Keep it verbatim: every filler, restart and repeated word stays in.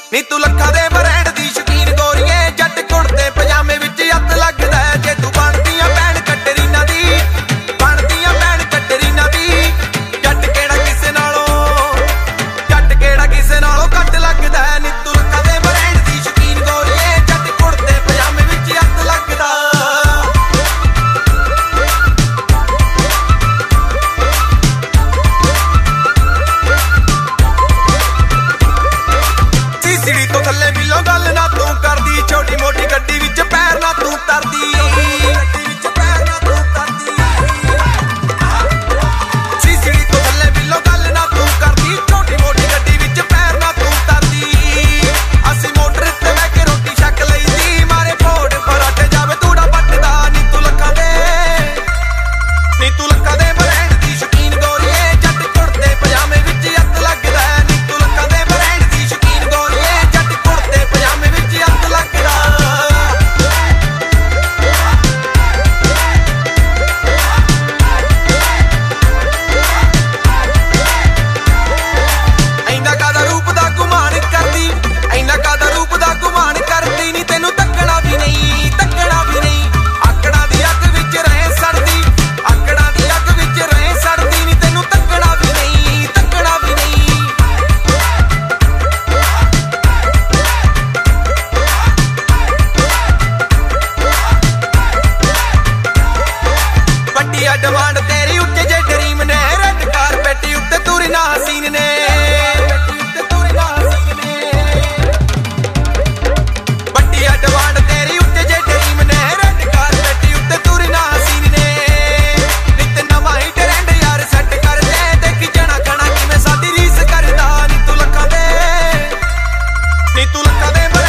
ਨੀ ਤੂੰ ਲੱਖਾਂ ਦੇ ਬ੍ਰਾਂਡ ਦੀ ਸ਼ੌਕੀਨ ਗੋਰੀਏ, ਜੱਟ ਕੁੜਤੇ ਪਜਾਮੇ ਵਿੱਚ ਹੱਥ ਲੱਗਦਾ ਜੇ ਤੂੰ ਬਣਦੀਆਂ ਭੈਣ ਕੈਟਰੀਨਾ ਦੀ, ਬਣਦੀਆਂ ਭੈਣ ਕੈਟਰੀਨਾ ਦੀ। ਜੱਟ ਕਿਹੜਾ ਕਿਸੇ ਨਾਲੋਂ, ਜੱਟ ਕਿਹੜਾ ਕਿਸੇ ਨਾਲੋਂ ਘੱਟ ਲੱਗਦਾ। ਨੀ ਤੂੰ ਲੱਖਾਂ ਦੇ ਬ੍ਰਾਂਡ ਦੀ ਸ਼ੌਕੀਨ ਗੋਰੀਏ, ਜੱਟ ਕੁੜਤੇ ਪਜਾਮੇ ਵਿੱਚ ਹੱਥ ਲੱਗਦਾ। ਸੀੜੀ ਤੋਂ ਥੱਲੇ ਮਿਲੋ ਗੱਲ ਨਾ ਤੂੰ ਕਰਦੀ, ਛੋਟੀ ਮੋਟੀ ਗੱਡੀ ਵਿੱਚ ਪੈਰ ਨਾ ਤੂੰ ਤਰਦੀ, ਗੱਡੀ ਵਿੱਚ ਪੈਰ ਨਾ ਤੂੰ ਤਰਦੀ। ਸੀੜੀ ਤੋਂ ਥੱਲੇ ਮਿਲੋ ਗੱਲ ਨਾ ਤੂੰ ਕਰਦੀ, ਛੋਟੀ ਮੋਟੀ ਗੱਡੀ ਵਿੱਚ ਪੈਰ ਨਾ ਤੂੰ ਤਰਦੀ। ਅਸੀਂ ਮੋਟਰ ਤੇ ਬਹਿ ਕੇ ਰੋਟੀ ਛਕ ਲਈਦੀ, ਮਾਰੇ ਫੋੜ ਪਰਾਠੇ ਜਾਵੇ ਤੂੜਾ ਪੱਟਦਾ। ਨੀ ਤੂੰ ਲੱਖਾਂ ਦੇ, ਨੀ ਤੂੰ ਲੱਖਾਂ ਦੇ ਬ੍ਰਾਂਡ ਦੀ ਸ਼ੌਕੀਨ ਗੋਰੀਏ, ਜੱਟ ਕੁੜਤੇ ਪਜਾਮੇ ਵਿੱਚ ਹੱਥ ਲੱਗਦਾ। ਨੀ ਤੂੰ ਲੱਖਾਂ ਦੇ ਬ੍ਰਾਂਡ ਦੀ ਸ਼ੌਕੀਨ ਗੋਰੀਏ, ਜੱਟ ਕੁੜਤੇ ਪਜਾਮੇ ਵਿੱਚ ਹੱਥ ਲੱਗਦਾ। ਇੰਨਾ ਕਾਦਾ ਰੂਪ ਦਾ ਗੁਮਾਨ ਕਰਦੀ, ਇੰਨਾ ਕਾਦਾ ਰੂਪ ਦਾ ਗੁਮਾਨ ਕਰਦੀ। ਨੀ ਤੈਨੂੰ ਤੱਕਣਾ ਵੀ ਨਹੀਂ, ਤੱਕਣਾ ਵੀ ਨਹੀਂ। ਆਕੜਾਂ ਦੀ ਅੱਗ ਵਿੱਚ ਰਹੇ ਸੜਦੀ, ਆਕੜਾਂ ਦੀ ਅੱਗ ਵਿੱਚ ਰਹੇ ਸੜਦੀ। ਨੀ ਤੈਨੂੰ ਤੱਕਣਾ ਵੀ ਨਹੀਂ, ਤੱਕਣਾ ਵੀ ਨਹੀਂ। ਵੱਡੀ ਆ ਡਿਮਾਂਡ ਤੇਰੀ ਉੱਤੇ ਜੇ ਡਰੀਮ ਨੇ, ਰੈੱਡ ਕਾਰਪੇਟ ਉੱਤੇ ਤੁਰੀ ਨਾ ਹਸੀਨ ਨੇ, ਉੱਤੇ ਤੁਰੀ ਨਾ ਹਸੀਨ ਨੇ। ਵੱਡੀ ਆ ਡਿਮਾਂਡ ਤੇਰੀ ਉੱਤੇ ਜੇ ਡਰੀਮ ਨੇ, ਰੈੱਡ ਕਾਰਪੇਟ ਉੱਤੇ ਤੁਰੀ ਨਾ ਹਸੀਨ ਨੇ। ਨਿੱਤ ਨਵਾਂ ਹੀ ਟ੍ਰੈਂਡ ਯਾਰ ਸੈੱਟ ਕਰਦੇ, ਦੇਖੀ ਜਣਾ ਖਣਾ ਕਿਵੇਂ ਸਾਡੀ ਰੀਸ ਕਰਦਾ। ਨੀ ਤੂੰ ਲੱਖਾਂ ਦੇ, ਨੀ ਤੂੰ ਲੱਖਾਂ ਦੇ